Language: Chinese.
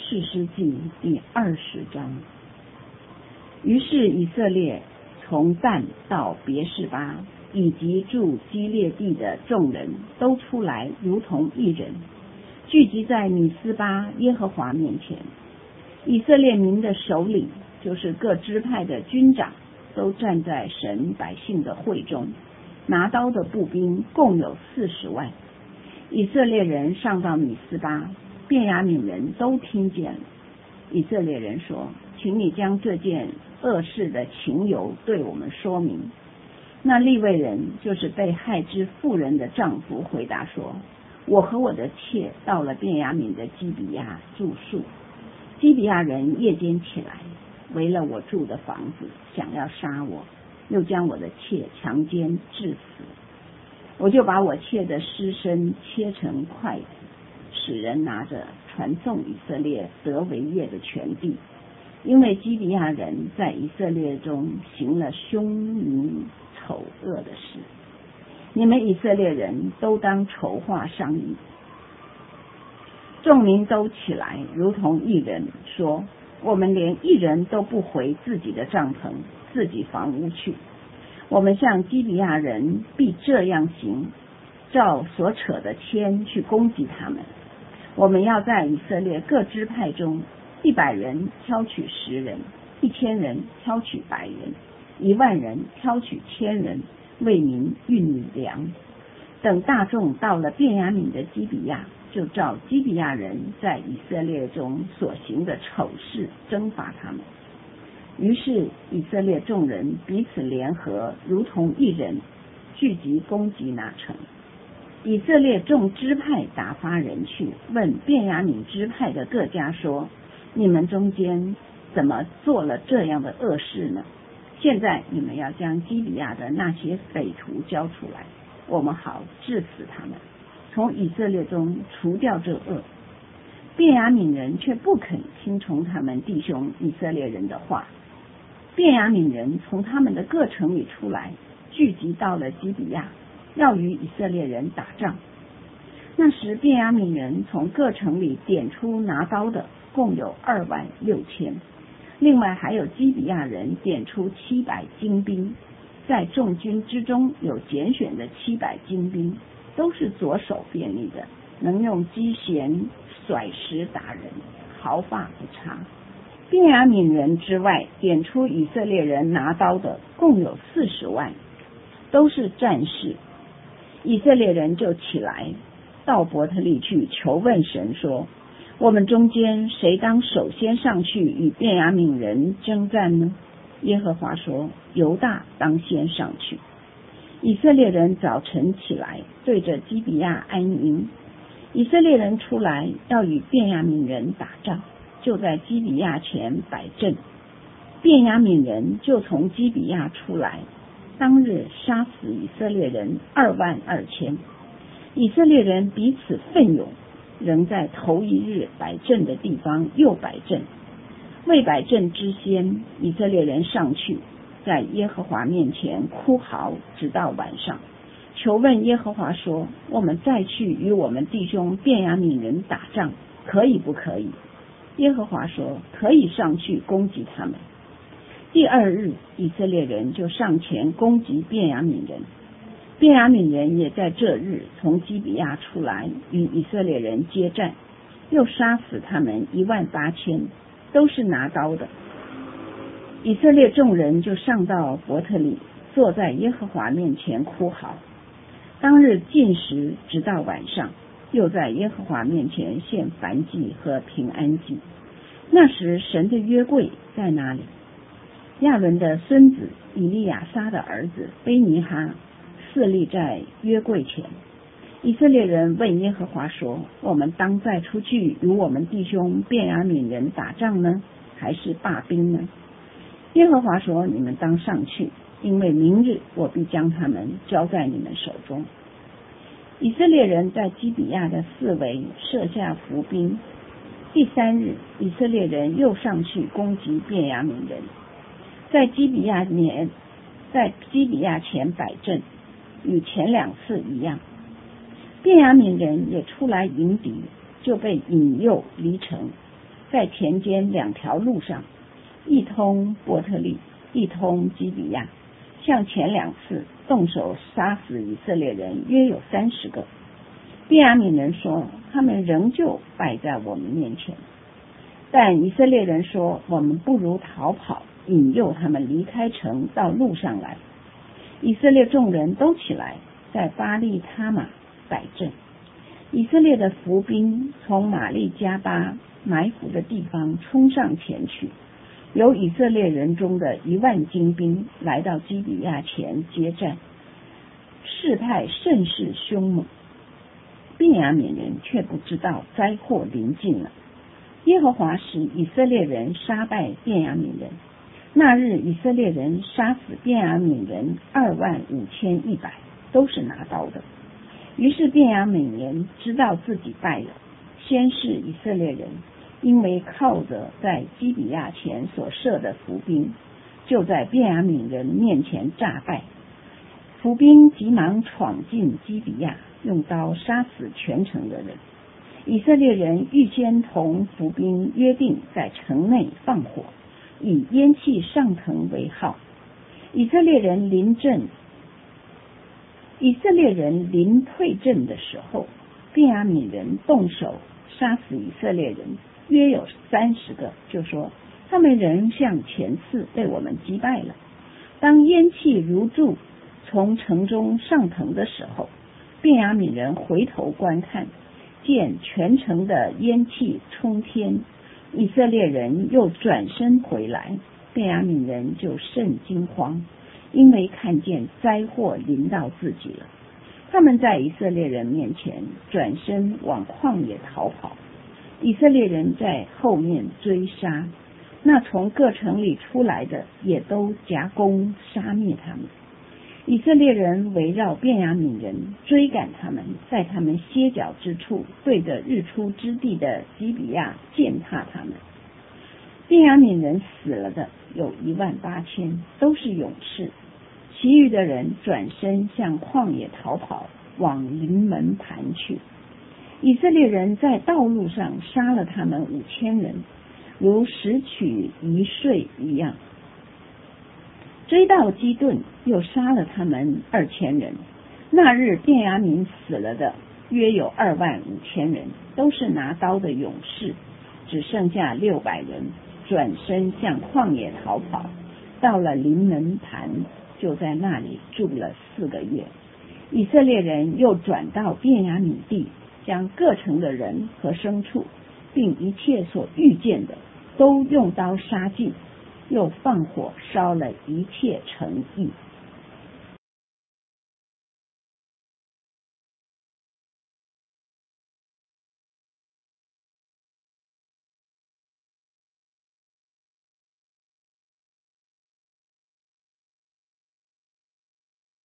士师记第20章。于是以色列从但到别是巴，以及住基列地的众人都出来，如同一人，聚集在米斯巴耶和华面前。以色列民的首领，就是各支派的军长，都站在神百姓的会中，拿刀的步兵共有40万。以色列人上到米斯巴，便雅悯人都听见了。以色列人说：请你将这件恶事的情由对我们说明。那利未人，就是被害之妇人的丈夫，回答说：我和我的妾到了便雅悯的基比亚住宿。基比亚人夜间起来，围了我住的房子，想要杀我，又将我的妾强奸致死。我就把我妾的尸身切成块子，使人拿着传送以色列得为业的全地，因为基比亚人在以色列中行了凶淫丑恶的事。你们以色列人都当筹划商议。众民都起来，如同一人，说：我们连一人都不回自己的帐篷、自己房屋去。我们向基比亚人必这样行，照所扯的签去攻击他们。我们要在以色列各支派中，100人挑取10人，1000人挑取100人，10000人挑取1000人，为民运粮。等大众到了便雅悯的基比亚，就照基比亚人在以色列中所行的丑事征伐他们。于是以色列众人彼此联合，如同一人，聚集攻击那城。以色列众支派打发人去问便雅悯支派的各家说：你们中间怎么做了这样的恶事呢？现在你们要将基比亚的那些匪徒交出来，我们好治死他们，从以色列中除掉这恶。便雅悯人却不肯听从他们弟兄以色列人的话。便雅悯人从他们的各城里出来，聚集到了基比亚，要与以色列人打仗。那时便雅悯人从各城里点出拿刀的，共有26000，另外还有基比亚人点出700精兵，在众军之中有拣选的700精兵，都是左手便利的，能用机弦甩石打人，毫发不差。便雅悯人之外，点出以色列人拿刀的共有40万，都是战士。以色列人就起来到伯特利去求问神说：我们中间谁当首先上去与便雅悯人征战呢？耶和华说：犹大当先上去。以色列人早晨起来，对着基比亚安营。以色列人出来要与便雅悯人打仗，就在基比亚前摆阵。便雅悯人就从基比亚出来，当日杀死以色列人22000。以色列人彼此奋勇，仍在头一日摆阵的地方又摆阵。未摆阵之先，以色列人上去，在耶和华面前哭嚎，直到晚上，求问耶和华说：我们再去与我们弟兄便雅悯人打仗，可以不可以？耶和华说：可以上去攻击他们。第2日，以色列人就上前攻击便雅悯人。便雅悯人也在这日从基比亚出来与以色列人接战，又杀死他们18000，都是拿刀的。以色列众人就上到伯特利，坐在耶和华面前哭嚎。当日禁食直到晚上，又在耶和华面前献燔祭和平安祭。那时神的约柜在哪里？亚伦的孙子以利亚撒的儿子贝尼哈侍立在约柜前。以色列人问耶和华说：我们当再出去与我们弟兄便雅悯人打仗呢，还是罢兵呢？耶和华说：你们当上去，因为明日我必将他们交在你们手中。以色列人在基比亚的四围设下伏兵。第3日，以色列人又上去攻击便雅悯人，在基比亚前摆阵，与前2次一样。便雅悯人也出来迎敌，就被引诱离城。 在田间2条路上，一通伯特利，一通基比亚，像前2次动手杀死以色列人约有30个。便雅悯人说，他们仍旧败在我们面前。但以色列人说，我们不如逃跑，引诱他们离开城到路上来。以色列众人都起来，在巴利他玛摆阵。以色列的伏兵从玛利加巴埋伏的地方冲上前去，有以色列人中的1万精兵来到基比亚前接战，事态甚是凶猛。便雅悯人却不知道灾祸临近了。耶和华使以色列人杀败便雅悯人。那日以色列人杀死便雅悯人25100，都是拿刀的。于是便雅悯人知道自己败了，先是以色列人，因为靠着在基比亚前所设的伏兵，就在便雅悯人面前诈败。伏兵急忙闯进基比亚，用刀杀死全城的人。以色列人预先同伏兵约定，在城内放火，以烟气上腾为号。以色列人临退阵的时候，便雅悯人动手杀死以色列人约有30个，就说他们仍像前次被我们击败了。当烟气如柱从城中上腾的时候，便雅悯人回头观看，见全城的烟气冲天，以色列人又转身回来，便雅悯人就甚惊慌，因为看见灾祸临到自己了。他们在以色列人面前转身往旷野逃跑，以色列人在后面追杀，那从各城里出来的也都夹攻杀灭他们。以色列人围绕便雅悯人，追赶他们，在他们歇脚之处，对着日出之地的基比亚践踏他们。便雅悯人死了的有18000，都是勇士，其余的人转身向旷野逃跑，往临门盘去。以色列人在道路上杀了他们5000人，如拾取遗穗一样。追到基顿，又杀了他们2000人。那日便雅悯死了的约有25000人，都是拿刀的勇士，只剩下600人，转身向旷野逃跑，到了临门盘，就在那里住了4个月。以色列人又转到便雅悯地，将各城的人和牲畜，并一切所遇见的，都用刀杀尽，又放火烧了一切城邑。